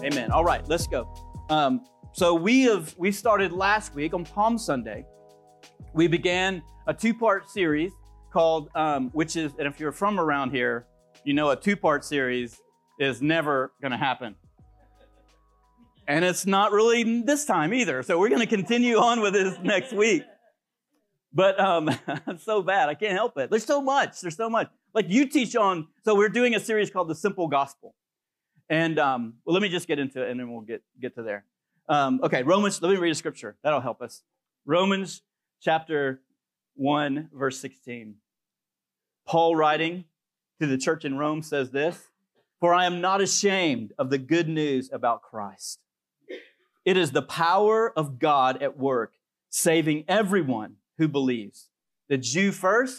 Amen. All right, let's go. So we started last week on Palm Sunday. We began a two-part series called, which is, and if you're from around here, you know a two-part series is never going to happen. And it's not really this time either. So we're going to continue on with this next week. But it's so bad. I can't help it. There's so much. Like you teach on, so we're doing a series called The Simple Gospel. And well, let me just get into it and then we'll get to there. Okay, Romans, let me read a scripture. That'll help us. Romans chapter 1, verse 16. Paul writing to the church in Rome says this, "For I am not ashamed of the good news about Christ. It is the power of God at work, saving everyone who believes, the Jew first,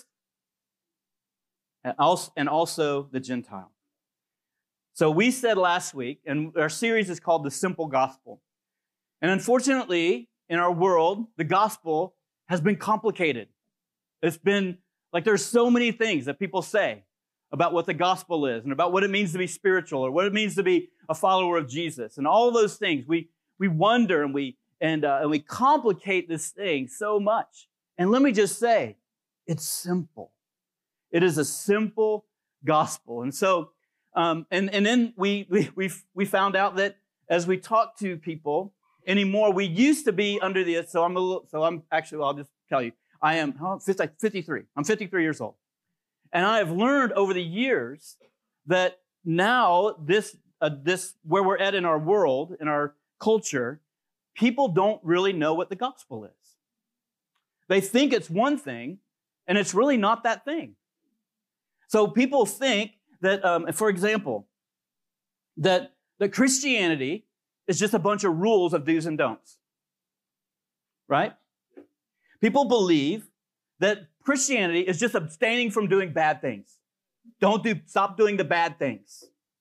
and also the Gentile." So we said last week, and our series is called The Simple Gospel. And unfortunately, in our world, the gospel has been complicated. It's been like there's so many things that people say about what the gospel is and about what it means to be spiritual or what it means to be a follower of Jesus. And all those things, we wonder and we complicate this thing so much. And let me just say, it's simple. It is a simple gospel. And so, and then we found out that as we talk to people anymore, we used to be under the, I'll just tell you, I am 53. I'm 53 years old. And I have learned over the years that now this where we're at in our world, in our culture, people don't really know what the gospel is. They think it's one thing, and it's really not that thing. So people think that, for example, that Christianity is just a bunch of rules of do's and don'ts, right? People believe that Christianity is just abstaining from doing bad things. Stop doing the bad things,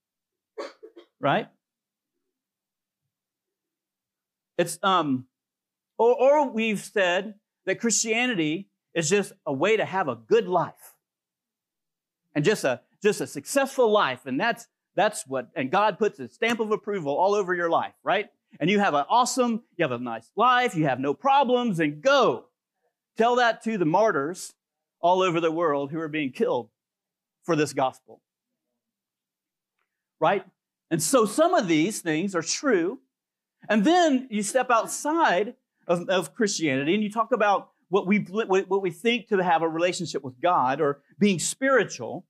right? It's, or we've said that Christianity is just a way to have a good life and just a successful life. And that's what, and God puts a stamp of approval all over your life, right? And you have a nice life, you have no problems, and go. Tell that to the martyrs all over the world who are being killed for this gospel, right? And so some of these things are true. And then you step outside of Christianity and you talk about what we think to have a relationship with God or being spiritual.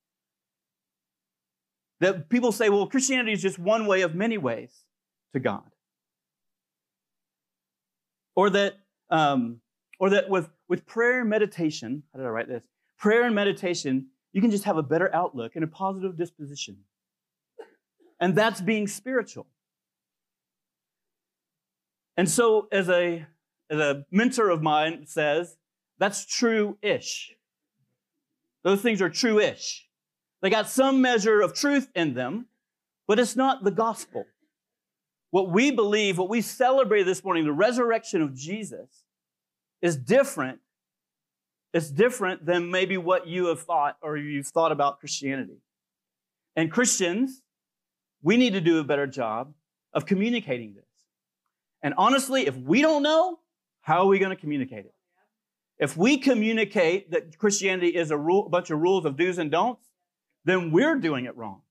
That people say, well, Christianity is just one way of many ways to God. Or that with prayer and meditation, how did I write this? Prayer and meditation, you can just have a better outlook and a positive disposition. And that's being spiritual. And so as a mentor of mine says, that's true-ish. Those things are true-ish. They got some measure of truth in them, but it's not the gospel. What we believe, what we celebrate this morning, the resurrection of Jesus, is different. It's different than maybe what you have thought or you've thought about Christianity. And Christians, we need to do a better job of communicating this. And honestly, if we don't know, how are we going to communicate it? If we communicate that Christianity is a bunch of rules of do's and don'ts, then we're doing it wrong.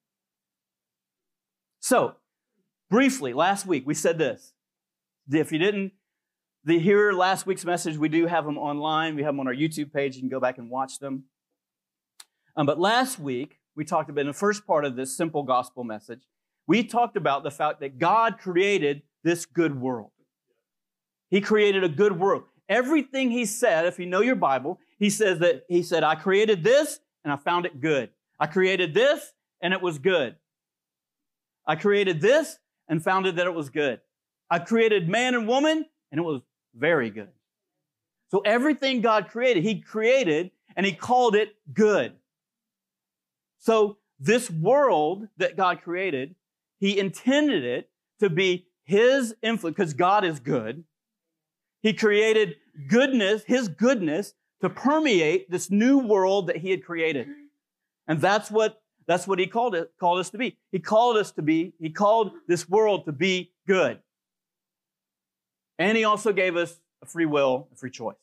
So, briefly, last week we said this. If you didn't hear last week's message, we do have them online. We have them on our YouTube page. You can go back and watch them. But last week, we talked about in the first part of this simple gospel message, we talked about the fact that God created this good world. He created a good world. Everything He said, if you know your Bible, He said, I created this and I found it good. I created this and it was good. I created this and found that it was good. I created man and woman and it was very good. So everything God created, He created and He called it good. So this world that God created, He intended it to be His influence, because God is good. He created goodness, His goodness, to permeate this new world that He had created. And that's what That's what he called us to be. He called this world to be good. And he also gave us a free will, a free choice.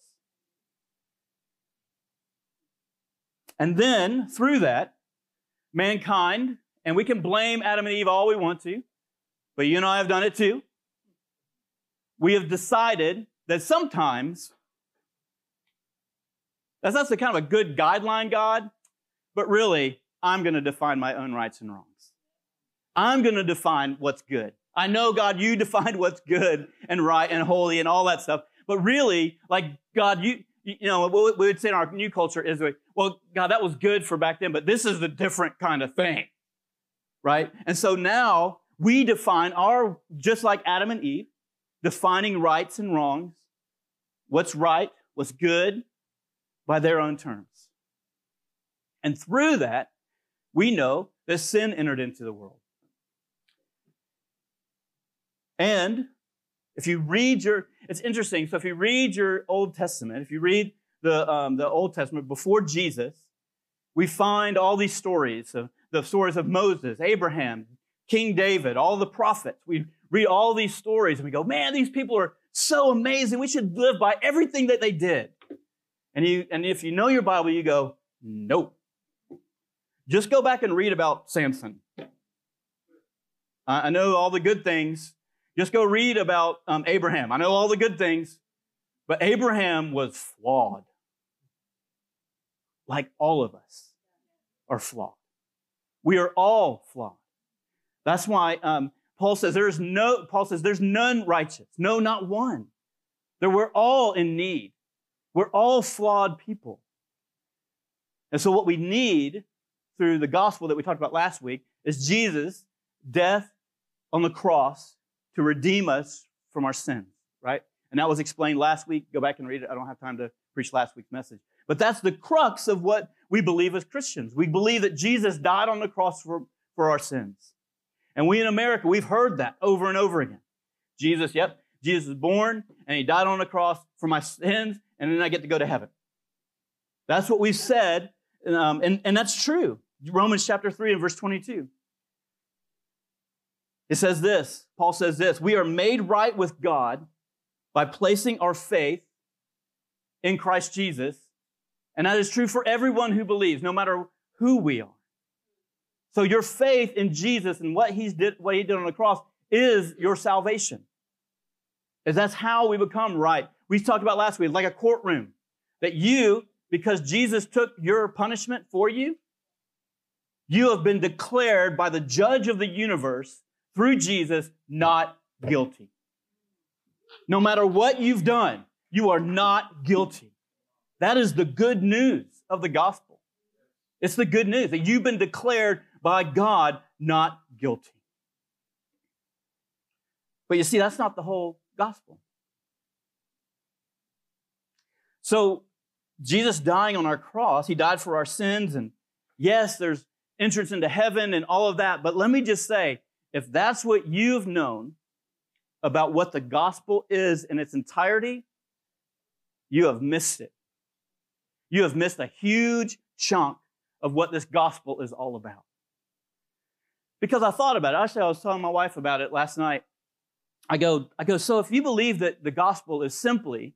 And then, through that, mankind, and we can blame Adam and Eve all we want to, but you and I have done it too. We have decided that sometimes, that's not the kind of a good guideline, God, but really, I'm going to define my own rights and wrongs. I'm going to define what's good. I know, God, you defined what's good and right and holy and all that stuff, but really, like, God, you know, what we would say in our new culture is, well, God, that was good for back then, but this is the different kind of thing, right? And so now we define just like Adam and Eve, defining rights and wrongs, what's right, what's good, by their own terms. And through that, we know that sin entered into the world. And if you read it's interesting. So if you read your Old Testament, if you read the Old Testament before Jesus, we find all these stories, the stories of Moses, Abraham, King David, all the prophets. We read all these stories and we go, man, these people are so amazing. We should live by everything that they did. And if you know your Bible, you go, nope. Just go back and read about Samson. I know all the good things. Just go read about Abraham. I know all the good things, but Abraham was flawed. Like all of us are flawed. We are all flawed. That's why Paul says there's none righteous. No, not one. That we're all in need. We're all flawed people. And so what we need through the gospel that we talked about last week is Jesus' death on the cross to redeem us from our sins, right? And that was explained last week. Go back and read it. I don't have time to preach last week's message. But that's the crux of what we believe as Christians. We believe that Jesus died on the cross for our sins. And we in America, we've heard that over and over again. Jesus was born and he died on the cross for my sins, and then I get to go to heaven. That's what we've said, and that's true. Romans chapter 3 and verse 22. It says this, Paul says this, we are made right with God by placing our faith in Christ Jesus, and that is true for everyone who believes, no matter who we are. So your faith in Jesus and what he did on the cross is your salvation. Is that's how we become right. We talked about last week, like a courtroom, that you, because Jesus took your punishment for you, you have been declared by the judge of the universe through Jesus not guilty. No matter what you've done, you are not guilty. That is the good news of the gospel. It's the good news that you've been declared by God not guilty. But you see, that's not the whole gospel. So Jesus dying on our cross, he died for our sins, and yes, there's entrance into heaven and all of that, but let me just say, if that's what you've known about what the gospel is in its entirety, you have missed it. You have missed a huge chunk of what this gospel is all about. Because I thought about it. Actually, I was telling my wife about it last night. I go, so if you believe that the gospel is simply,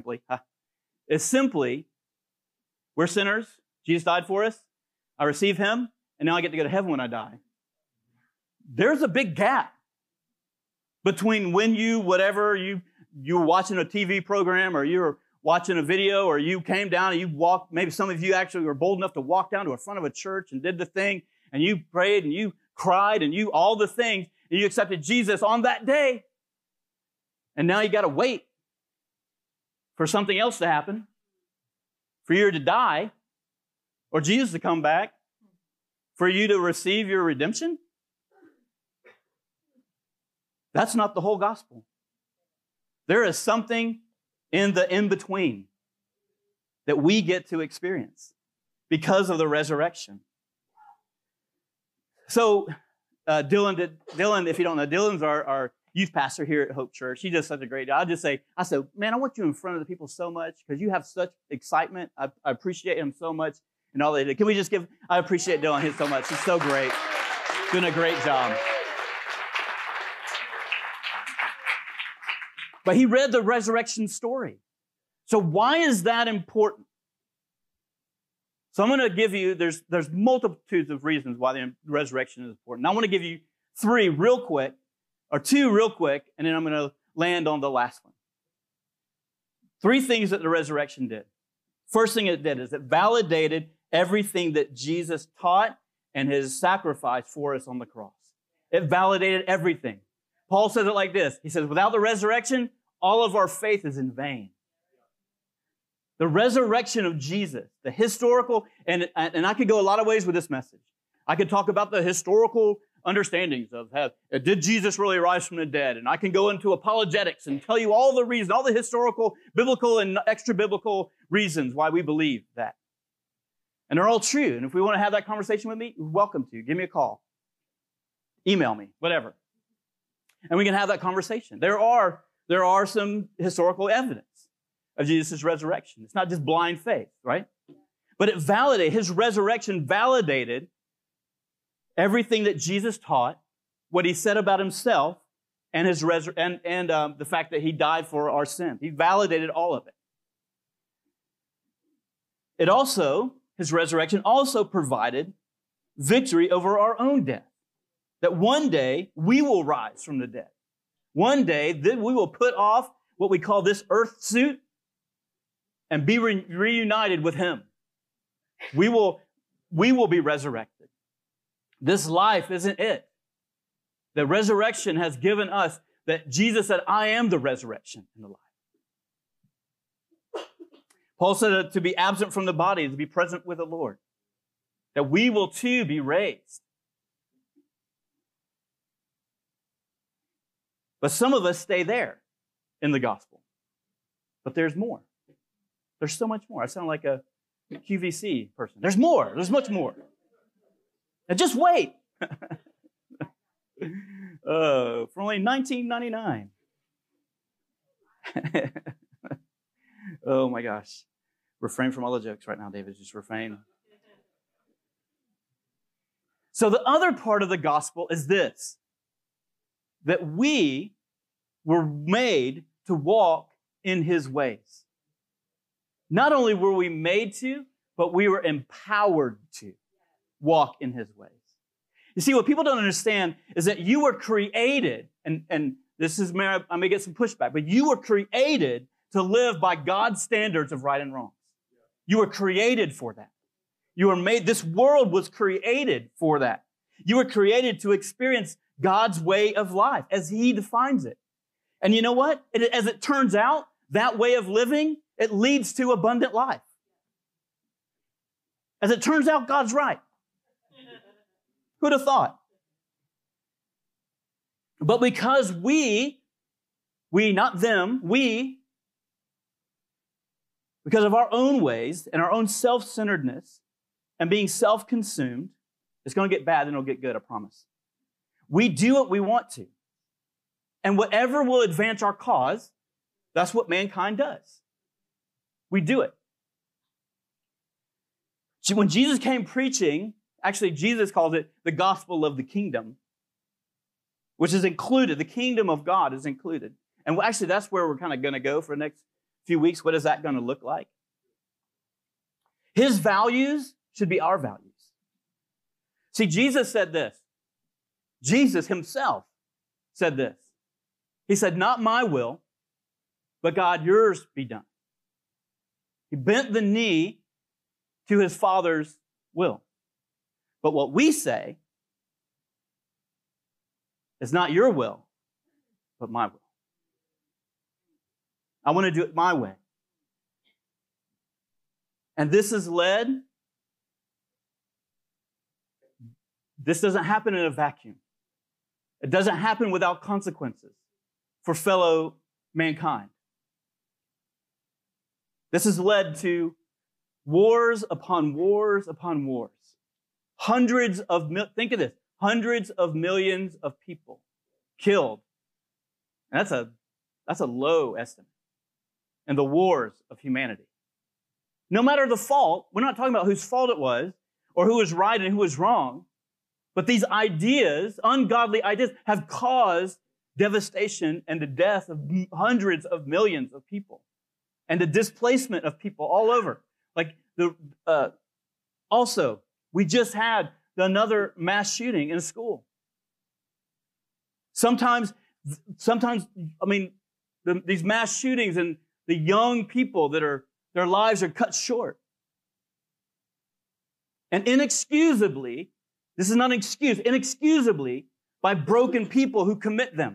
we're sinners, Jesus died for us, I receive him, and now I get to go to heaven when I die. There's a big gap between when you were watching a TV program, or you were watching a video, or you came down and you walked, maybe some of you actually were bold enough to walk down to the front of a church and did the thing, and you prayed and you cried and you all the things, and you accepted Jesus on that day. And now you got to wait for something else to happen, for you to die, or Jesus to come back, for you to receive your redemption. That's not the whole gospel. There is something in the in-between that we get to experience because of the resurrection. So Dylan, if you don't know, Dylan's our youth pastor here at Hope Church. He does such a great job. I said, man, I want you in front of the people so much because you have such excitement. I appreciate him so much. and all they did. Can we just I appreciate Dylan so much. He's so great. Doing a great job. But he read the resurrection story. So why is that important? So I'm going to give you, there's multitudes of reasons why the resurrection is important. I want to give you two real quick, and then I'm going to land on the last one. 3 things that the resurrection did. First thing it did is it validated everything that Jesus taught and his sacrifice for us on the cross. It validated everything. Paul says it like this. He says, without the resurrection, all of our faith is in vain. The resurrection of Jesus, the historical, and I could go a lot of ways with this message. I could talk about the historical understandings of did Jesus really rise from the dead? And I can go into apologetics and tell you all the reasons, all the historical, biblical, and extra-biblical reasons why we believe that. And they're all true. And if we want to have that conversation with me, you're welcome to. Give me a call. Email me, whatever. And we can have that conversation. There are some historical evidence of Jesus' resurrection. It's not just blind faith, right? But his resurrection validated everything that Jesus taught, what he said about himself, and the fact that he died for our sins. He validated all of it. His resurrection also provided victory over our own death. That one day we will rise from the dead. One day we will put off what we call this earth suit and be reunited with him. We will be resurrected. This life isn't it. The resurrection has given us that Jesus said, I am the resurrection and the life. Paul said that to be absent from the body is to be present with the Lord. That we will too be raised. But some of us stay there in the gospel. But there's more. There's so much more. I sound like a QVC person. There's more. There's much more. And just wait. For only $19.99. Oh my gosh. Refrain from all the jokes right now, David. Just refrain. So the other part of the gospel is this. That we were made to walk in his ways. Not only were we made to, but we were empowered to walk in his ways. You see, what people don't understand is that you were created, and this is, I may get some pushback, but you were created to live by God's standards of right and wrong. You were created for that. You were made, this world was created for that. You were created to experience God's way of life as he defines it. And you know what? As it turns out, that way of living, it leads to abundant life. As it turns out, God's right. Who'd have thought? But because we, not them, because of our own ways and our own self-centeredness and being self-consumed, it's going to get bad and it'll get good, I promise. We do what we want to. And whatever will advance our cause, that's what mankind does. We do it. When Jesus came preaching, actually Jesus calls it the gospel of the kingdom, which is included. The kingdom of God is included. And actually that's where we're kind of going to go for the next few weeks. What is that going to look like? His values should be our values. See, Jesus said this. Jesus himself said this. He said, not my will, but God, yours be done. He bent the knee to his Father's will. But what we say is not your will, but my will. I want to do it my way. And this doesn't happen in a vacuum. It doesn't happen without consequences for fellow mankind. This has led to wars upon wars upon wars. Think of this, hundreds of millions of people killed. And that's a low estimate in the wars of humanity. No matter the fault, we're not talking about whose fault it was or who was right and who was wrong, but these ideas, ungodly ideas, have caused devastation and the death of hundreds of millions of people and the displacement of people all over. Also, we just had another mass shooting in a school. Sometimes, these mass shootings and the young people their lives are cut short. And inexcusably, this is not an excuse, inexcusably by broken people who commit them.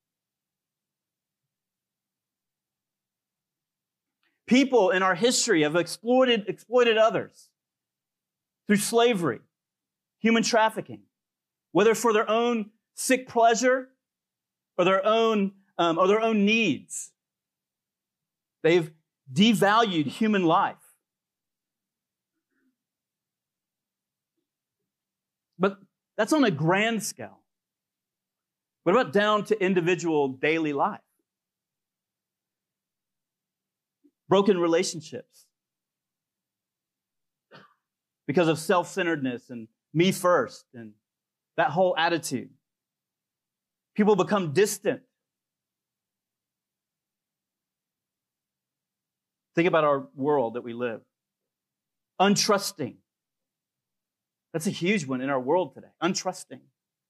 People in our history have exploited others through slavery, human trafficking, whether for their own sick pleasure or their own needs. They've devalued human life. But that's on a grand scale. What about down to individual daily life? Broken relationships because of self-centeredness and me first and that whole attitude. People become distant. Think about our world that we live. Untrusting. That's a huge one in our world today. Untrusting.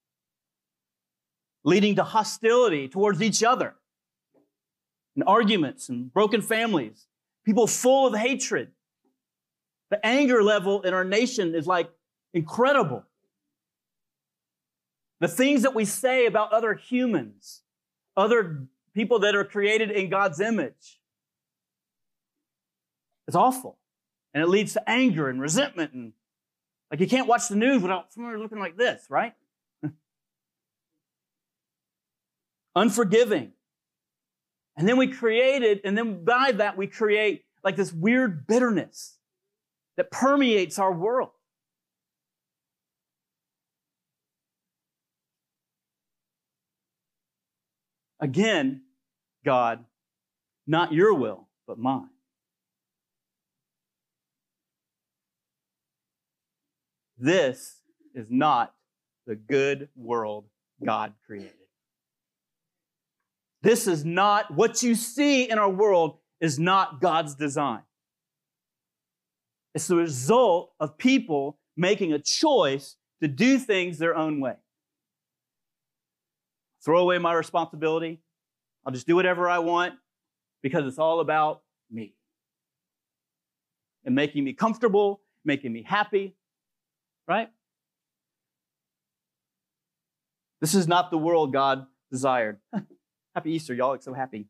Leading to hostility towards each other. And arguments and broken families. People full of hatred. The anger level in our nation is incredible. The things that we say about other humans, other people that are created in God's image, it's awful. And it leads to anger and resentment. And you can't watch the news without somebody looking like this, right? Unforgiving. And then by that we create this weird bitterness that permeates our world. Again, God, not your will, but mine. This is not the good world God created. This is not what you see in our world is not God's design. It's the result of people making a choice to do things their own way. Throw away my responsibility. I'll just do whatever I want because it's all about me. And making me comfortable, making me happy, right? This is not the world God desired. Happy Easter, y'all. It's so happy.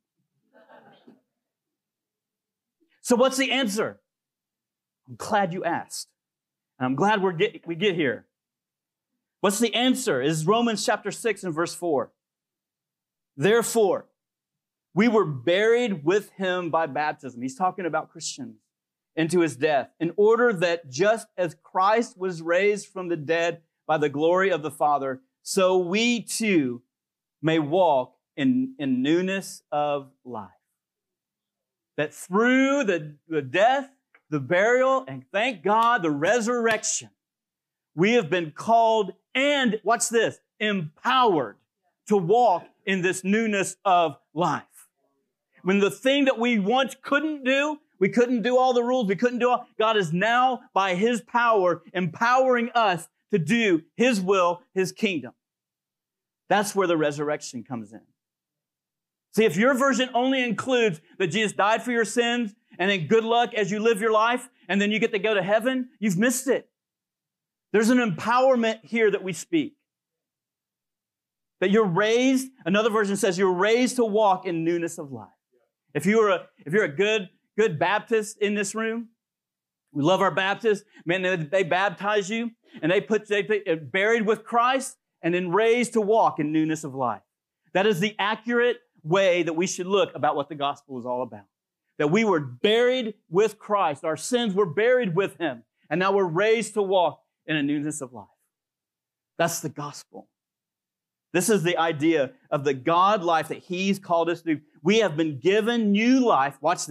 So what's the answer? I'm glad you asked. And I'm glad we get here. What's the answer? Is Romans chapter 6 and verse 4. Therefore, we were buried with him by baptism. He's talking about Christians into his death, in order that just as Christ was raised from the dead by the glory of the Father, so we too may walk in newness of life. That through the death, the burial, and thank God, the resurrection, we have been called and, watch this, empowered to walk in this newness of life. When the thing that we once couldn't do, we couldn't do all the rules, we couldn't do all, God is now, by his power, empowering us to do his will, his kingdom. That's where the resurrection comes in. See, if your version only includes that Jesus died for your sins and then good luck as you live your life and then you get to go to heaven, you've missed it. There's an empowerment here that we speak. That you're raised, another version says you're raised to walk in newness of life. If you're a good Baptist in this room, we love our Baptists, man, they baptize you and they buried with Christ and then raised to walk in newness of life. That is the accurate way that we should look about what the gospel is all about. That we were buried with Christ. Our sins were buried with him. And now we're raised to walk in a newness of life. That's the gospel. This is the idea of the God life that he's called us to. We have been given new life, watch this,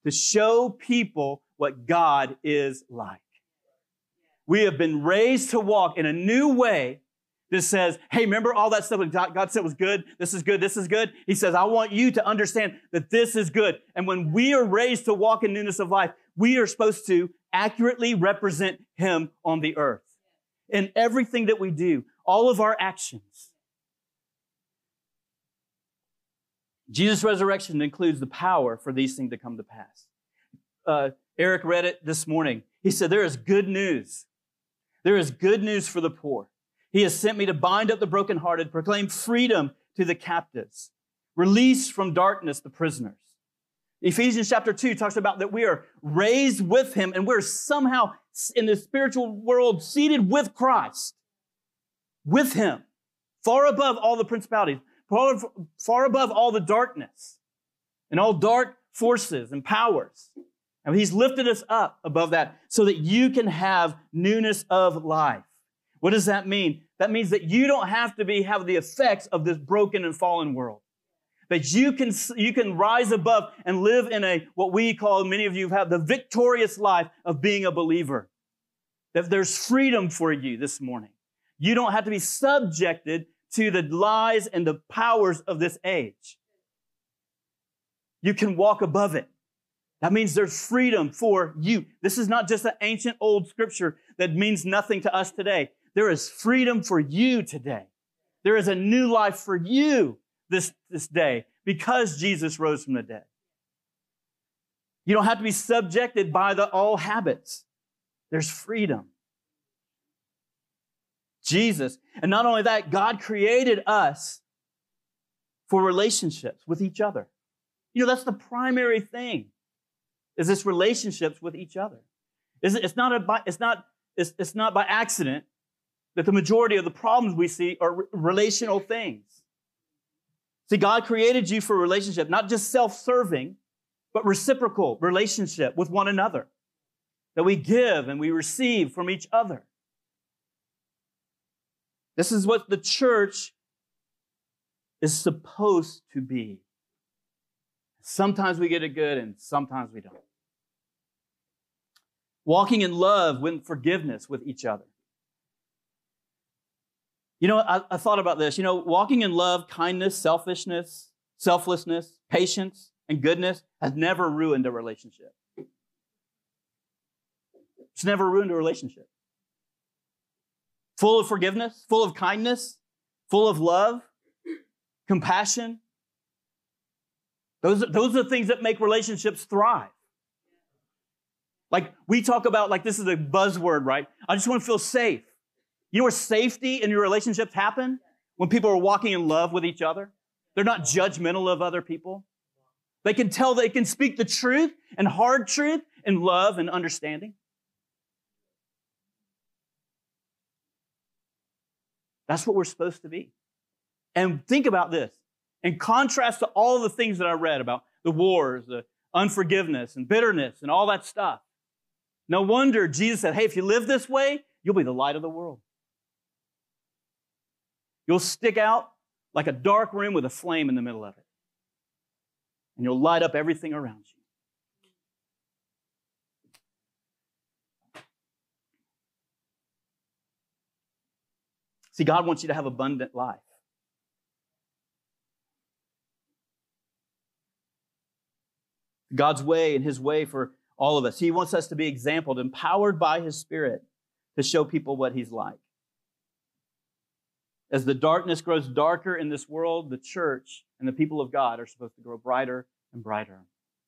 to show people what God is like. We have been raised to walk in a new way that says, hey, remember all that stuff that God said was good? This is good. This is good. He says, I want you to understand that this is good. And when we are raised to walk in newness of life, we are supposed to accurately represent Him on the earth. In everything that we do, all of our actions. Jesus' resurrection includes the power for these things to come to pass. Eric read it this morning. He said, there is good news. There is good news for the poor. He has sent me to bind up the brokenhearted, proclaim freedom to the captives, release from darkness the prisoners. Ephesians chapter 2 talks about that we are raised with Him and we're somehow in the spiritual world seated with Christ, with Him, far above all the principalities, far above all the darkness and all dark forces and powers. And He's lifted us up above that so that you can have newness of life. What does that mean? That means that you don't have to have the effects of this broken and fallen world. That you can rise above and live in what we call, many of you have, the victorious life of being a believer. That there's freedom for you this morning. You don't have to be subjected to the lies and the powers of this age. You can walk above it. That means there's freedom for you. This is not just an ancient old scripture that means nothing to us today. There is freedom for you today. There is a new life for you this day because Jesus rose from the dead. You don't have to be subjected by the old habits. There's freedom. Jesus. And not only that, God created us for relationships with each other. You know, that's the primary thing, is this relationships with each other. It's not by accident that the majority of the problems we see are relational things. See, God created you for a relationship, not just self-serving, but reciprocal relationship with one another, that we give and we receive from each other. This is what the church is supposed to be. Sometimes we get it good and sometimes we don't. Walking in love with forgiveness with each other. You know, I thought about this. You know, walking in love, kindness, selfishness, selflessness, patience, and goodness has never ruined a relationship. It's never ruined a relationship. Full of forgiveness, full of kindness, full of love, compassion. Those are the things that make relationships thrive. Like we talk about, like this is a buzzword, right? I just want to feel safe. You know where safety in your relationships happen? When people are walking in love with each other. They're not judgmental of other people. They can tell, they can speak the truth and hard truth in love and understanding. That's what we're supposed to be. And think about this. In contrast to all the things that I read about the wars, the unforgiveness and bitterness and all that stuff. No wonder Jesus said, hey, if you live this way, you'll be the light of the world. You'll stick out like a dark room with a flame in the middle of it. And you'll light up everything around you. See, God wants you to have abundant life. God's way and His way for all of us. He wants us to be exampled, empowered by His Spirit to show people what He's like. As the darkness grows darker in this world, the church and the people of God are supposed to grow brighter and brighter.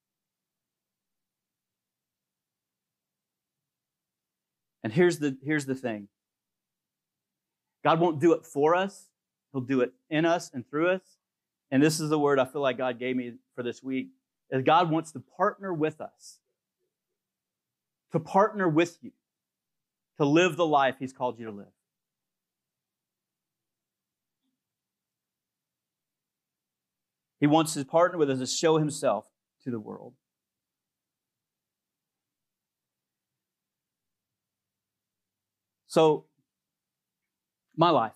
And here's the thing. God won't do it for us. He'll do it in us and through us. And this is the word I feel like God gave me for this week, is God wants to partner with us. To partner with you. To live the life He's called you to live. He wants to partner with us to show Himself to the world. So, my life.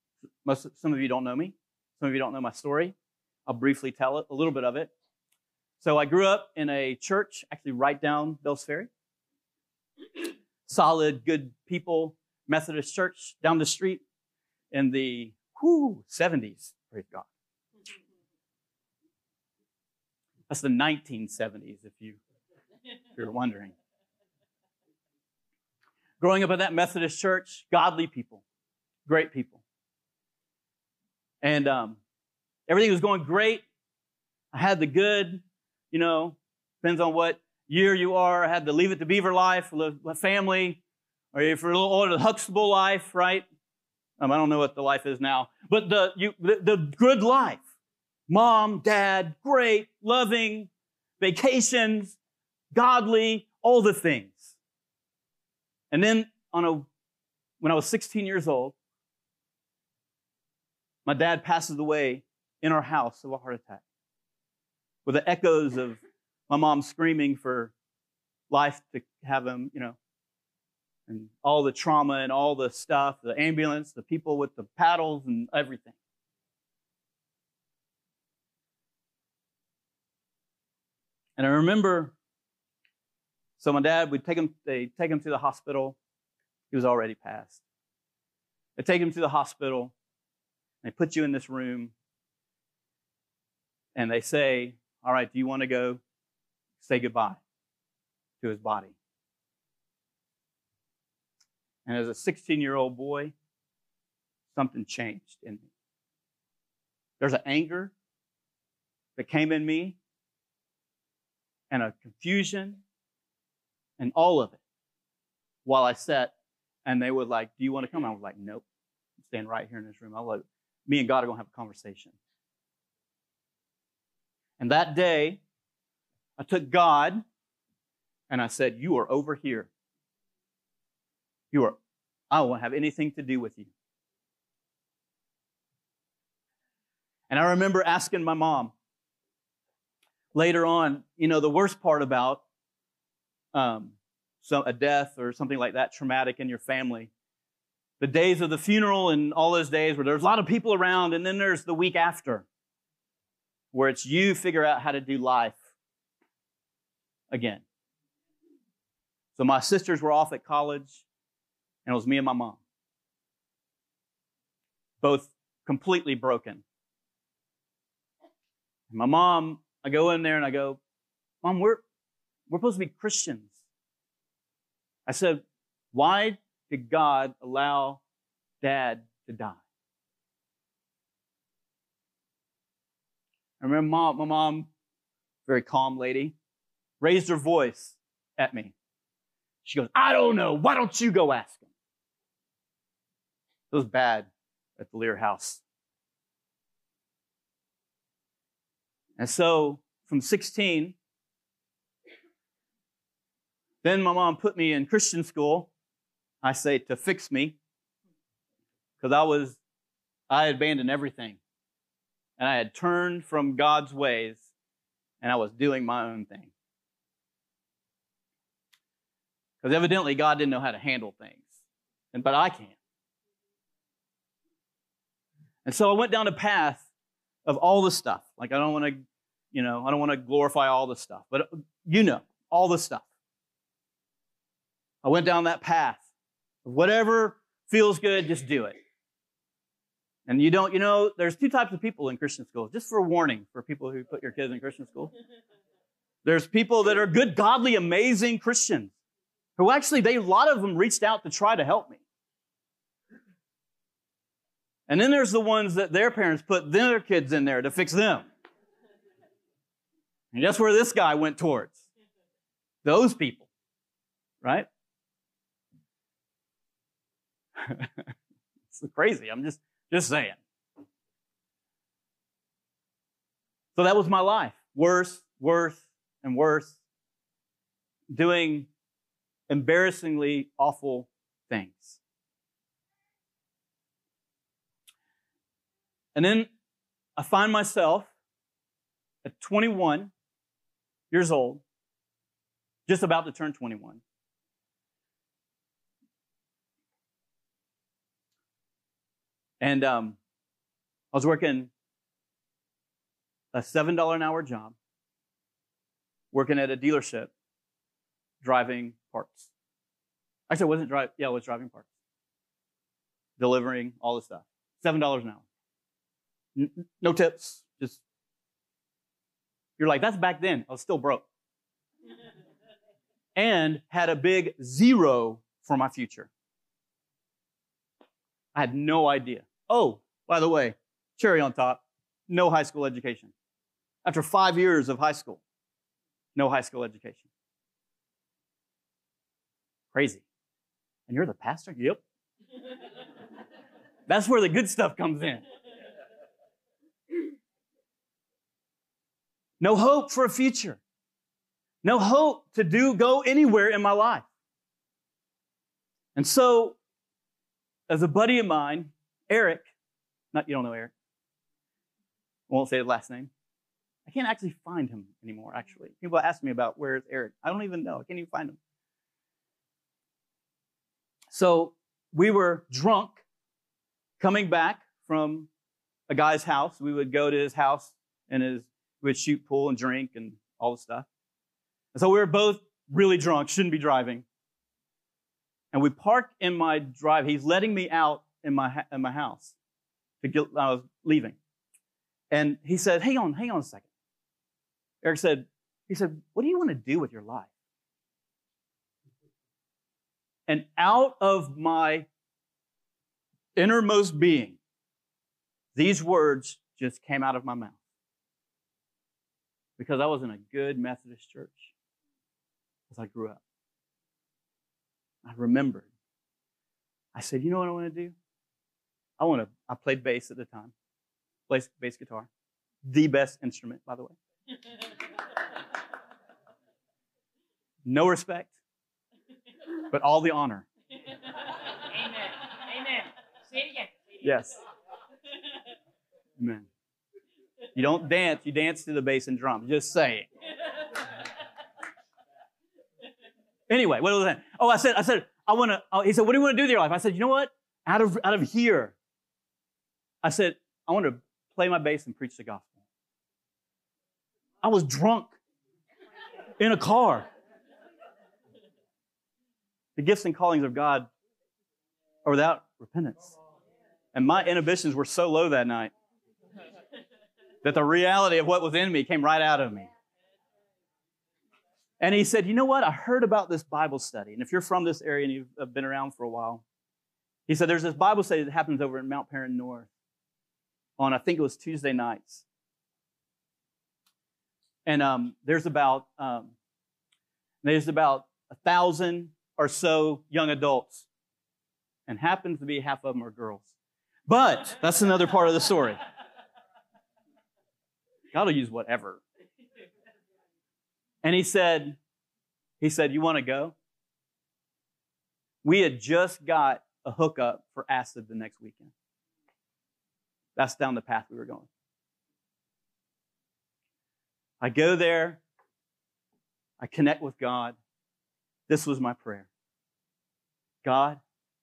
Some of you don't know me. Some of you don't know my story. I'll briefly tell it, a little bit of it. So I grew up in a church, actually right down Bells Ferry. Solid, good people, Methodist church down the street in the 70s. Praise God. That's the 1970s, if you're wondering. Growing up in that Methodist church, godly people, great people. And everything was going great. I had the good, depends on what year you are. I had the Leave It to Beaver life, the family, or if you're a little older, the Huxtable life, right? I don't know what the life is now, but the good life. Mom, dad, great, loving, vacations, godly, all the things. And then when I was 16 years old, my dad passes away in our house of a heart attack, with the echoes of my mom screaming for life to have him, and all the trauma and all the stuff, the ambulance, the people with the paddles and everything. And I remember, so my dad, they take him to the hospital. He was already passed. They take him to the hospital. They put you in this room. And they say, all right, do you want to go say goodbye to his body? And as a 16-year-old boy, something changed in me. There's an anger that came in me, and a confusion, and all of it, while I sat, and they were like, do you want to come? I was like, nope. I'm staying right here in this room. Me and God are going to have a conversation. And that day, I took God, and I said, you are over here. I won't have anything to do with you. And I remember asking my mom later on, the worst part about a death or something like that, traumatic in your family, the days of the funeral and all those days where there's a lot of people around, and then there's the week after, where it's you figure out how to do life again. So my sisters were off at college, and it was me and my mom, both completely broken. And my mom, I go in there and I go, Mom, we're supposed to be Christians. I said, why did God allow Dad to die? I remember my mom, very calm lady, raised her voice at me. She goes, I don't know. Why don't you go ask him? It was bad at the Lear house. And so from 16, then my mom put me in Christian school, I say to fix me, because I had abandoned everything. And I had turned from God's ways, and I was doing my own thing. Because evidently God didn't know how to handle things, but I can. And so I went down a path of all the stuff. Like I don't want to glorify all the stuff, but all the stuff. I went down that path. Whatever feels good, just do it. And there's two types of people in Christian schools, just for a warning for people who put your kids in Christian school. There's people that are good, godly, amazing Christians who actually, a lot of them reached out to try to help me. And then there's the ones that their parents put their kids in there to fix them. And that's where this guy went towards. Those people, right? It's crazy. I'm just saying. So that was my life. Worse, and worse. Doing embarrassingly awful things. And then I find myself at 21 years old, just about to turn 21. And I was working a $7 an hour job working at a dealership, driving parts. Actually, I wasn't driving. Yeah, I was driving parts. Delivering all the stuff. $7 an hour. No tips. Just, you're like, that's back then. I was still broke. And had a big zero for my future. I had no idea. Oh, by the way, cherry on top, no high school education. After 5 years of high school, no high school education. Crazy. And you're the pastor? Yep. That's where the good stuff comes in. No hope for a future. No hope to go anywhere in my life. And so, as a buddy of mine, Eric, you don't know Eric. I won't say his last name. I can't actually find him anymore, actually. People ask me about where's Eric. I don't even know. I can't even find him. So we were drunk coming back from a guy's house. We would go to his house and we would shoot pool and drink and all the stuff. And so we were both really drunk, shouldn't be driving. And we parked in my drive. He's letting me out in my house. I was leaving. And he said, hang on a second. Eric said, what do you want to do with your life? And out of my innermost being, these words just came out of my mouth. Because I was in a good Methodist church as I grew up. I remembered. I said, you know what I want to do? I played bass at the time. Played bass guitar. The best instrument, by the way. No respect, but all the honor. Amen. Say it again. Yes. Amen. You don't dance, you dance to the bass and drums. Just say it. Anyway, what was that? Oh, I said, he said, what do you want to do with your life? I said, you know what? Out of here. I said, I want to play my bass and preach the gospel. I was drunk in a car. The gifts and callings of God are without repentance. And my inhibitions were so low that night that the reality of what was in me came right out of me. And he said, you know what? I heard about this Bible study. And if you're from this area and you've been around for a while, he said, there's this Bible study that happens over in Mount Perrin North on, I think it was Tuesday nights. And there's about 1,000 or so young adults. And happens to be half of them are girls. But that's another part of the story. God will use whatever. And he said, you want to go? We had just got a hookup for acid the next weekend. That's down the path we were going. I go there. I connect with God. This was my prayer. God,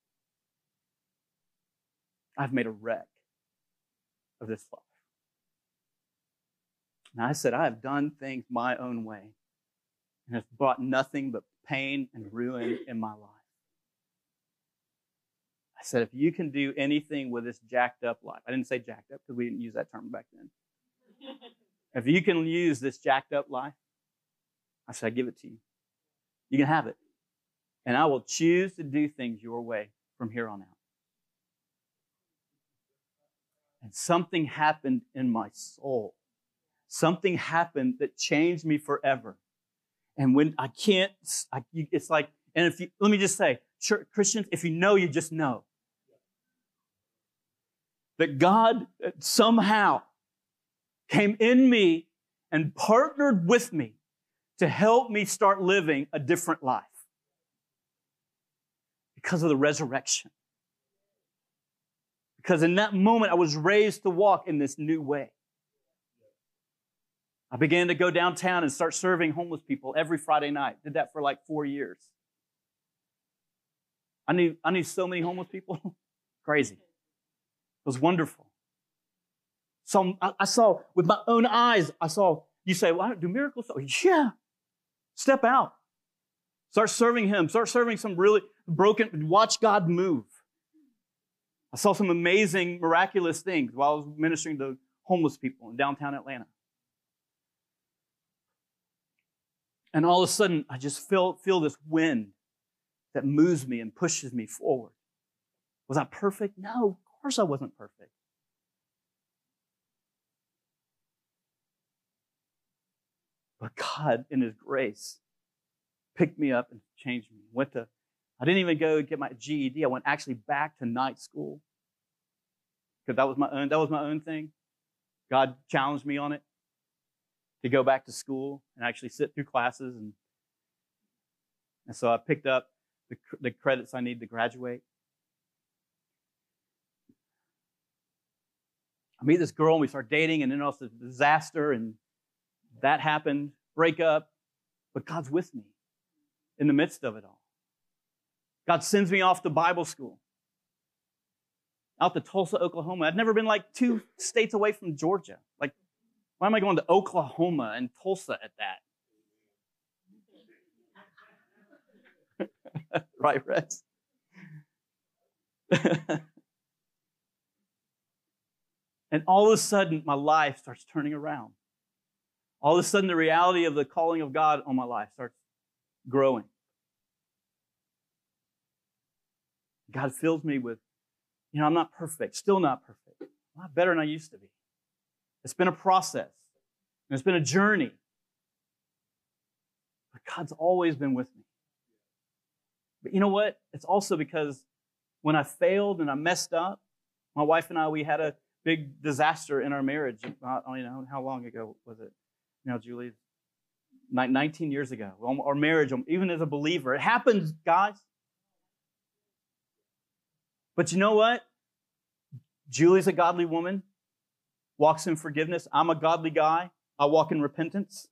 I've made a wreck of this life. And I said, I have done things my own way and have brought nothing but pain and ruin in my life. I said, if you can do anything with this jacked up life, I didn't say jacked up because we didn't use that term back then. If you can use this jacked up life, I said, I give it to you. You can have it. And I will choose to do things your way from here on out. And something happened in my soul. Something happened that changed me forever. And when it's like, and let me just say, Christians, if you know, you just know. That God somehow came in me and partnered with me to help me start living a different life. Because of the resurrection. Because in that moment, I was raised to walk in this new way. I began to go downtown and start serving homeless people every Friday night. Did that for like 4 years. I knew so many homeless people. Crazy. It was wonderful. So I saw with my own eyes, you say, well, do miracles? Yeah. Step out. Start serving Him. Start serving some really broken, watch God move. I saw some amazing, miraculous things while I was ministering to homeless people in downtown Atlanta. And all of a sudden, I just feel this wind that moves me and pushes me forward. Was I perfect? No, of course I wasn't perfect. But God, in His grace, picked me up and changed me. I didn't even go get my GED. I went actually back to night school. Because that was my own thing. God challenged me on it to go back to school and actually sit through classes. And so I picked up the credits I need to graduate. I meet this girl and we start dating, and then also a disaster, and that happened, break up. But God's with me in the midst of it all. God sends me off to Bible school, out to Tulsa, Oklahoma. I'd never been like 2 states away from Georgia. Like, why am I going to Oklahoma and Tulsa at that? Right, Rex? And all of a sudden, my life starts turning around. All of a sudden, the reality of the calling of God on my life starts growing. God fills me with, I'm not perfect, still not perfect. I'm not better than I used to be. It's been a process, and it's been a journey. But God's always been with me. But you know what? It's also because when I failed and I messed up, my wife and I, we had a big disaster in our marriage. How long ago was it? Julie, 19 years ago. Our marriage, even as a believer, it happens, guys. But you know what? Julie's a godly woman, walks in forgiveness. I'm a godly guy. I walk in repentance.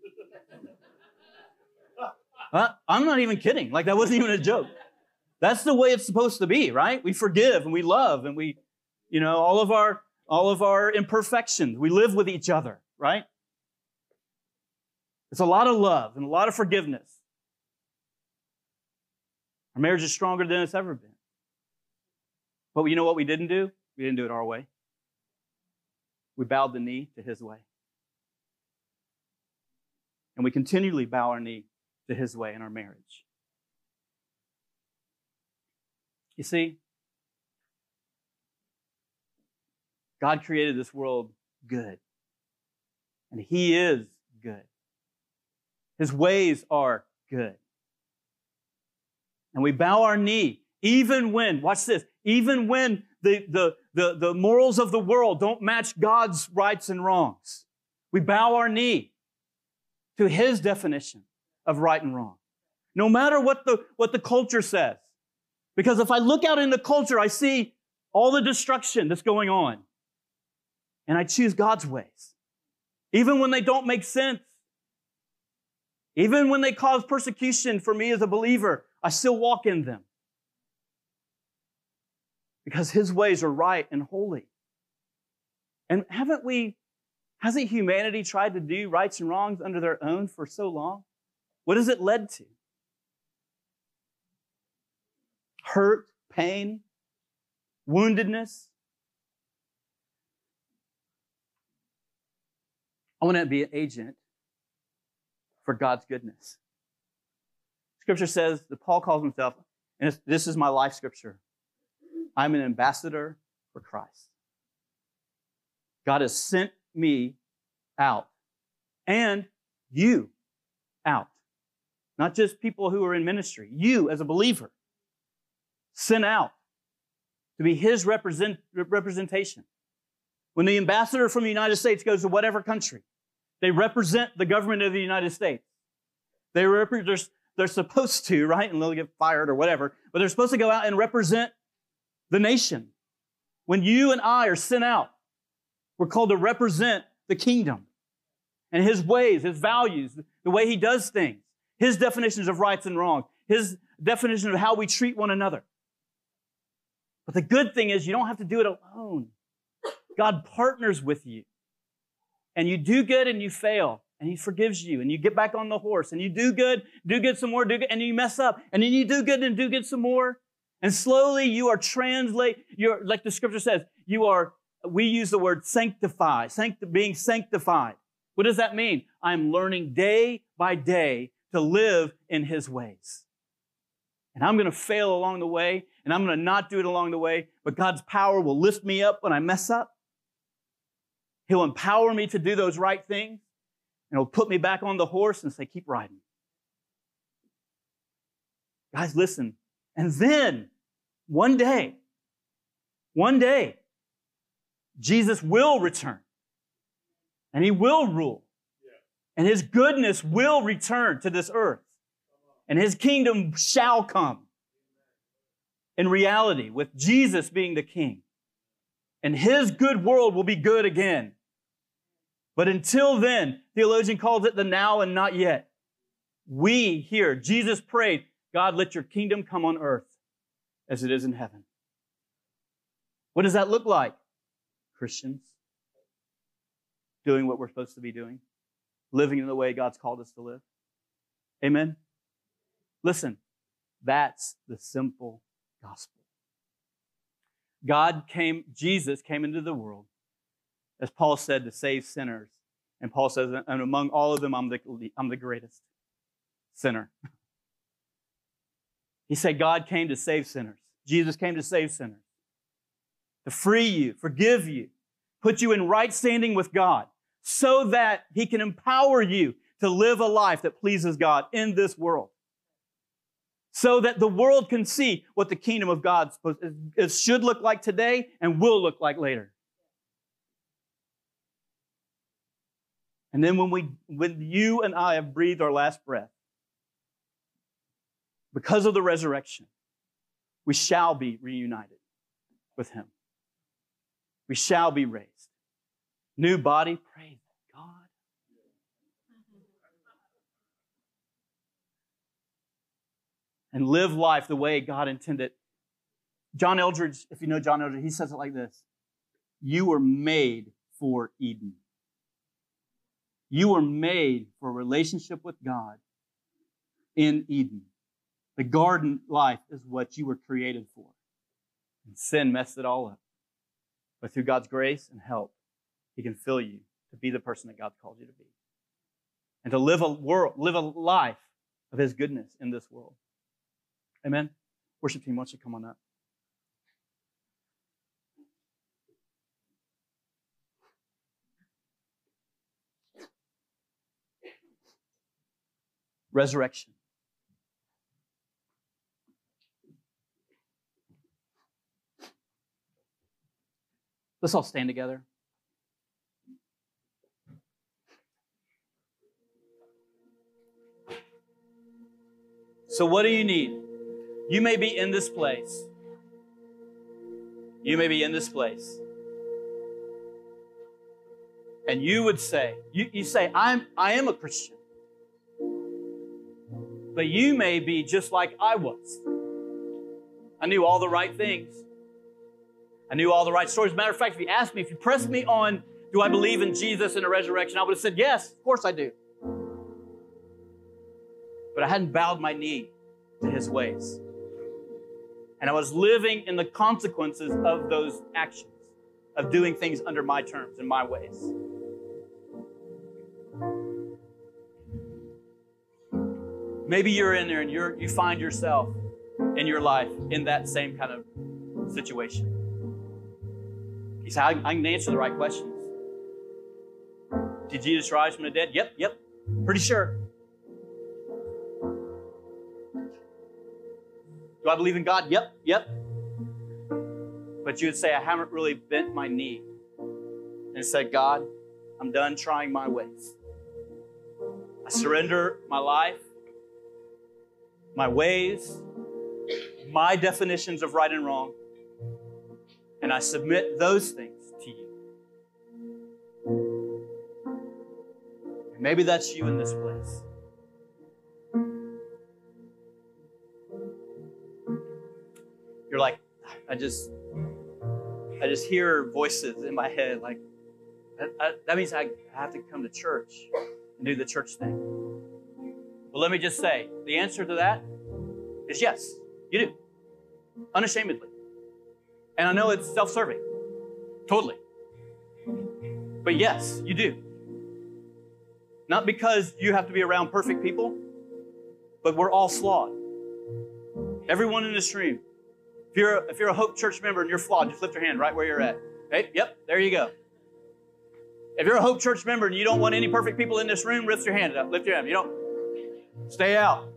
I'm not even kidding. Like, that wasn't even a joke. That's the way it's supposed to be, right? We forgive and we love and we, all of our imperfections. We live with each other, right? It's a lot of love and a lot of forgiveness. Our marriage is stronger than it's ever been. But you know what we didn't do? We didn't do it our way. We bowed the knee to His way. And we continually bow our knee to His way in our marriage. You see, God created this world good. And He is good. His ways are good. And we bow our knee even when, watch this, even when the morals of the world don't match God's rights and wrongs. We bow our knee to His definition of right and wrong. No matter what the culture says. Because if I look out in the culture, I see all the destruction that's going on. And I choose God's ways. Even when they don't make sense. Even when they cause persecution for me as a believer, I still walk in them. Because His ways are right and holy. And hasn't humanity tried to do rights and wrongs under their own for so long? What has it led to? Hurt, pain, woundedness. I want to be an agent for God's goodness. Scripture says that Paul calls himself, and this is my life scripture, I'm an ambassador for Christ. God has sent me out and you out. Not just people who are in ministry. You as a believer sent out to be His representation. When the ambassador from the United States goes to whatever country, they represent the government of the United States. They're supposed to, right? And they'll get fired or whatever, but they're supposed to go out and represent the nation. When you and I are sent out, we're called to represent the kingdom and His ways, His values, the way He does things, His definitions of rights and wrong, His definition of how we treat one another. But the good thing is you don't have to do it alone. God partners with you. And you do good and you fail. and he forgives you, and you get back on the horse, and you do good some more, do good, and you mess up, and then you do good and do good some more. And slowly you are like the scripture says, we use the word sanctify, being sanctified. What does that mean? I'm learning day by day to live in his ways. And I'm going to fail along the way, and I'm going to not do it along the way, but God's power will lift me up when I mess up. He'll empower me to do those right things, and he'll put me back on the horse and say, keep riding. Guys, listen. And then, one day, Jesus will return, and he will rule, and his goodness will return to this earth, and his kingdom shall come in reality with Jesus being the king, and his good world will be good again. But until then, theologian calls it the now and not yet. We here, Jesus prayed, God, let your kingdom come on earth as it is in heaven. What does that look like? Christians doing what we're supposed to be doing, living in the way God's called us to live. Amen? Listen, that's the simple gospel. Jesus came into the world, as Paul said, to save sinners. And Paul says, and among all of them, I'm the greatest sinner. He said God came to save sinners. Jesus came to save sinners, to free you, forgive you, put you in right standing with God, so that he can empower you to live a life that pleases God in this world, so that the world can see what the kingdom of God should look like today and will look like later. And then when you and I have breathed our last breath, because of the resurrection, we shall be reunited with him. We shall be raised. New body, praise God. And live life the way God intended. John Eldredge, if you know John Eldredge, he says it like this: you were made for Eden. You were made for a relationship with God in Eden. The garden life is what you were created for. And sin messed it all up. But through God's grace and help, he can fill you to be the person that God's called you to be. And to live a life of his goodness in this world. Amen? Worship team, why don't you come on up? Resurrection. Let's all stand together. So what do you need? You may be in this place. You may be in this place. And you would say, you say, I am a Christian. But you may be just like I was. I knew all the right things. I knew all the right stories. As a matter of fact, if you asked me, if you pressed me on, do I believe in Jesus and the resurrection, I would have said, yes, of course I do. But I hadn't bowed my knee to his ways. And I was living in the consequences of those actions, of doing things under my terms and my ways. Maybe you're in there and you find yourself in your life in that same kind of situation. You say, I can answer the right questions. Did Jesus rise from the dead? Yep, pretty sure. Do I believe in God? Yep. But you would say, I haven't really bent my knee and said, God, I'm done trying my ways. I surrender my life, my ways, my definitions of right and wrong, and I submit those things to you. And maybe that's you in this place. You're like, I just hear voices in my head like, that means I have to come to church. and do the church thing? Well, let me just say, the answer to that is yes, you do. Unashamedly. And I know it's self-serving. Totally. But yes, you do. Not because you have to be around perfect people, but we're all flawed. Everyone in this room. If you're a Hope Church member and you're flawed, just lift your hand right where you're at. Hey, yep, there you go. If you're a Hope Church member and you don't want any perfect people in this room, lift your hand up. Lift your hand. You don't. Stay out.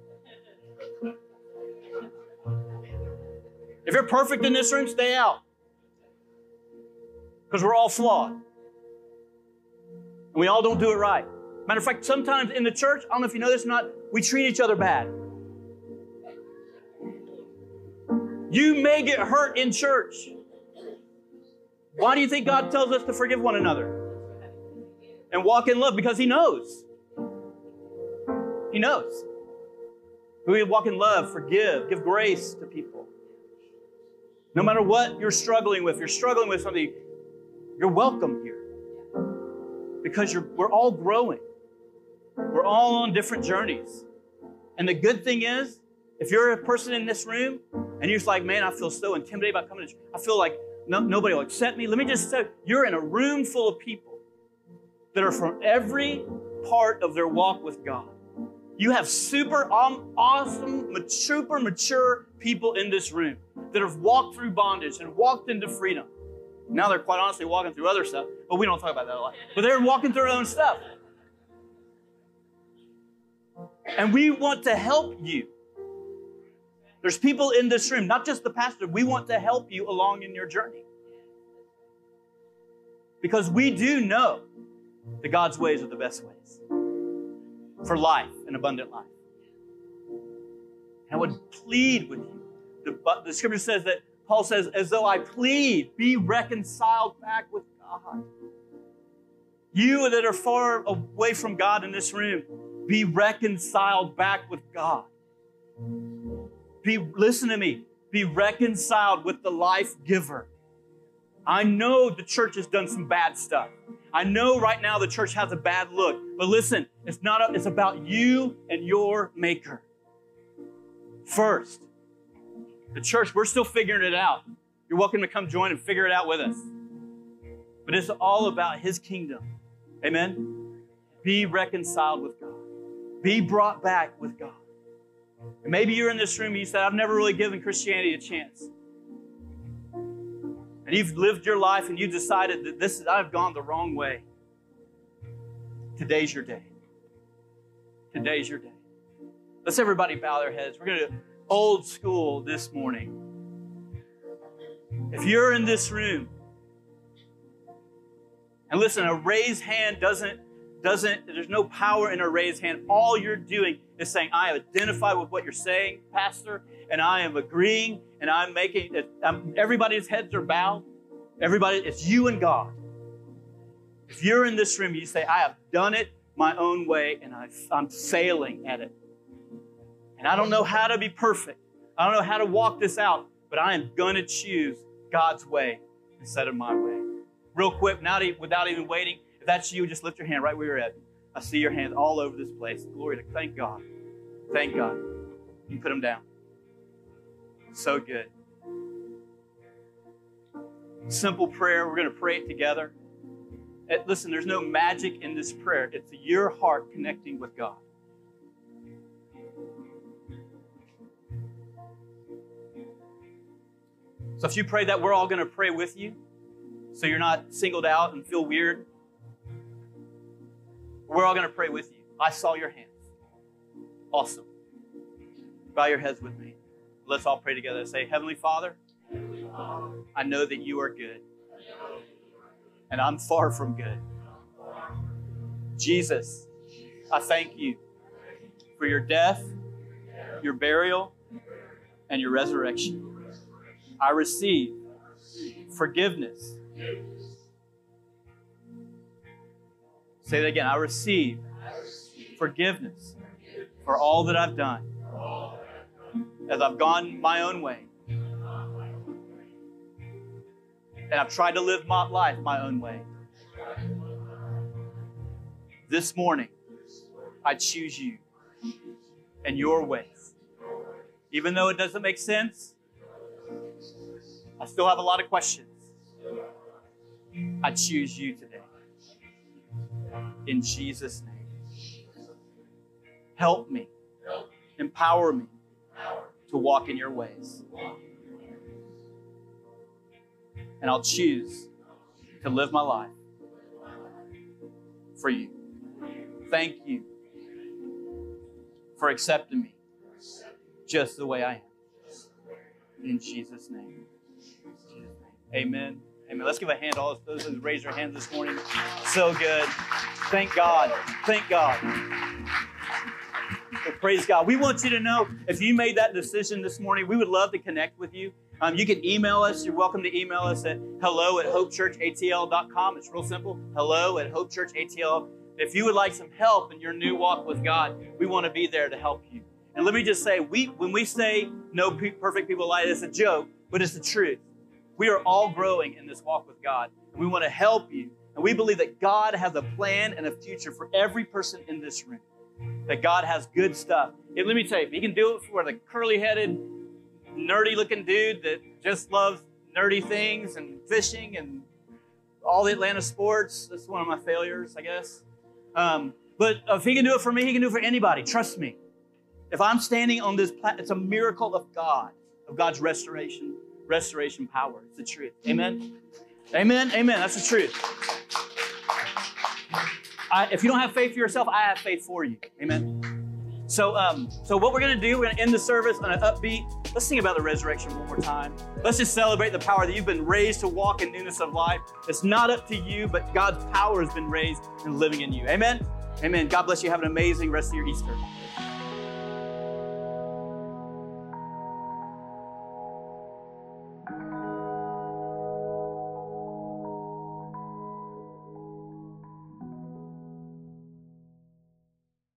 If you're perfect in this room, stay out. Because we're all flawed. And we all don't do it right. Matter of fact, sometimes in the church, I don't know if you know this or not, we treat each other bad. You may get hurt in church. Why do you think God tells us to forgive one another and walk in love? Because He knows. He knows. We walk in love, forgive, give grace to people. No matter what you're struggling with, if you're struggling with something, you're welcome here. Because we're all growing. We're all on different journeys. And the good thing is, if you're a person in this room and you're just like, man, I feel so intimidated about coming to church. I feel like nobody will accept me. Let me just say, you're in a room full of people that are from every part of their walk with God. You have super awesome, super mature people in this room that have walked through bondage and walked into freedom. Now they're quite honestly walking through other stuff, but we don't talk about that a lot. But they're walking through their own stuff. And we want to help you. There's people in this room, not just the pastor, we want to help you along in your journey. Because we do know that God's ways are the best ways for life, an abundant life. And I would plead with you. The scripture says that Paul says, as though I plead, be reconciled back with God. You that are far away from God in this room, be reconciled back with God. Listen to me, be reconciled with the life giver. I know the church has done some bad stuff. I know right now the church has a bad look, but listen, it's about you and your maker. First, the church, we're still figuring it out. You're welcome to come join and figure it out with us. But it's all about His kingdom. Amen? Be reconciled with God. Be brought back with God. And maybe you're in this room and you said, I've never really given Christianity a chance. And you've lived your life and you decided that I've gone the wrong way. Today's your day. Today's your day. Let's everybody bow their heads. We're going to do old school this morning. If you're in this room, and listen, a raised hand there's no power in a raised hand. All you're doing is saying, I identify with what you're saying, Pastor, and I am agreeing, and I'm making it. Everybody's heads are bowed. It's you and God. If you're in this room, you say, I have done it my own way, and I'm failing at it. And I don't know how to be perfect. I don't know how to walk this out, but I am going to choose God's way instead of my way. Real quick, without even waiting, if that's you, just lift your hand right where you're at. I see your hands all over this place. Glory to thank God. Thank God. You put them down. So good. Simple prayer. We're going to pray it together. Listen, there's no magic in this prayer. It's your heart connecting with God. So if you pray that, we're all going to pray with you. So you're not singled out and feel weird. We're all going to pray with you. I saw your hands. Awesome. Bow your heads with me. Let's all pray together. Say, Heavenly Father, I know that you are good. And I'm far from good. Jesus, I thank you for your death, your burial, and your resurrection. I receive forgiveness. Say that again. I receive forgiveness for all that I've done as I've gone my own way. And I've tried to live my life my own way. This morning, I choose you and your ways. Even though it doesn't make sense, I still have a lot of questions. I choose you today. In Jesus' name. Help me. Empower me to walk in your ways. And I'll choose to live my life for you. Thank you for accepting me just the way I am. In Jesus' name. Amen. Amen. Let's give a hand to all those who raised their hands this morning. So good. Thank God. Thank God. Well, praise God. We want you to know if you made that decision this morning, we would love to connect with you. You can email us. You're welcome to email us at hello@hopechurchatl.com. It's real simple. hello@hopechurchatl. If you would like some help in your new walk with God, we want to be there to help you. And let me just say, when we say no perfect people like it's a joke, but it's the truth. We are all growing in this walk with God. And we want to help you. And we believe that God has a plan and a future for every person in this room. That God has good stuff. And let me tell you, if He can do it for the curly-headed, nerdy-looking dude that just loves nerdy things and fishing and all the Atlanta sports, that's one of my failures, I guess. But if He can do it for me, He can do it for anybody. Trust me. If I'm standing on this platform, it's a miracle of God, of God's restoration power. It's the truth. Amen? Amen? Amen. That's the truth. If you don't have faith for yourself, I have faith for you. Amen? So what we're going to do, we're going to end the service on an upbeat. Let's sing about the resurrection one more time. Let's just celebrate the power that you've been raised to walk in newness of life. It's not up to you, but God's power has been raised and living in you. Amen? Amen. God bless you. Have an amazing rest of your Easter.